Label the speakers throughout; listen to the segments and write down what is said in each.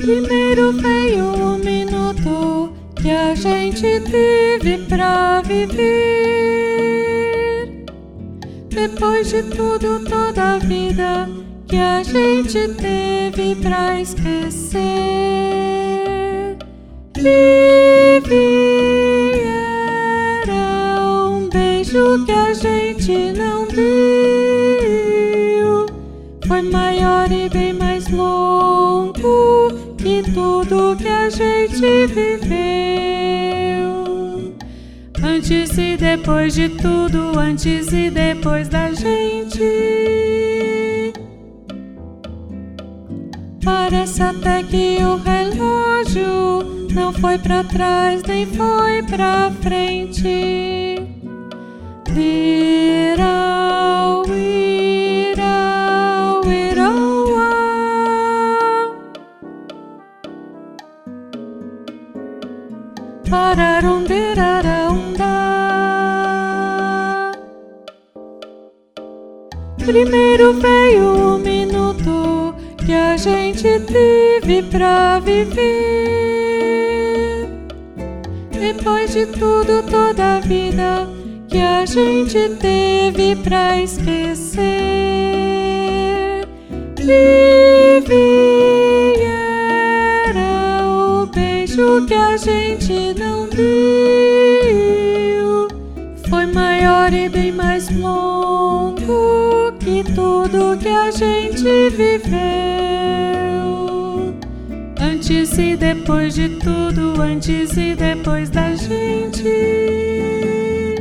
Speaker 1: Primeiro veio um minuto que a gente teve pra viver. Depois de tudo, toda a vida que a gente teve pra esquecer. Vive era um beijo que a gente não deu. Foi maior e bem mais longo que tudo que a gente viveu. Antes e depois de tudo, antes e depois da gente. Parece até que o relógio não foi pra trás nem foi pra frente. Irau, irau, irauá. Pararundiraraundá. Primeiro veio um minuto que a gente teve pra viver. Depois de tudo, toda a vida que a gente teve pra esquecer. Vive era o beijo que a gente não deu. Foi maior e bem mais longo que tudo que a gente viveu. Antes e depois de tudo, antes e depois da gente.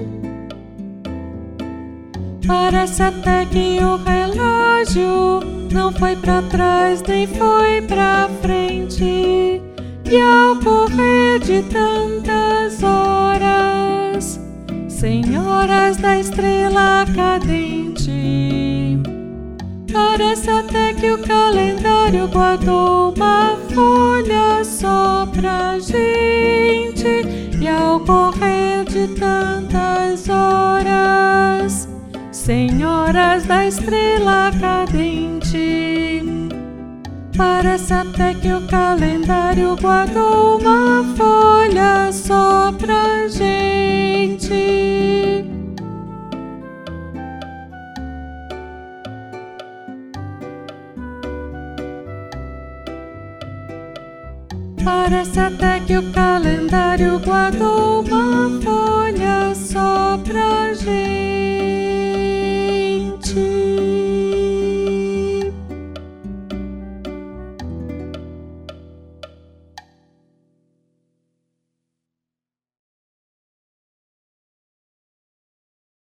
Speaker 1: Parece até que o relógio não foi pra trás nem foi pra frente. E ao correr de tantas horas, senhoras da estrela cadente, parece até que o calendário guardou uma folha só pra gente. E ao correr de tantas horas, senhoras da estrela cadente, parece até que o calendário guardou uma folha só pra gente. Parece até que o calendário guardou uma folha só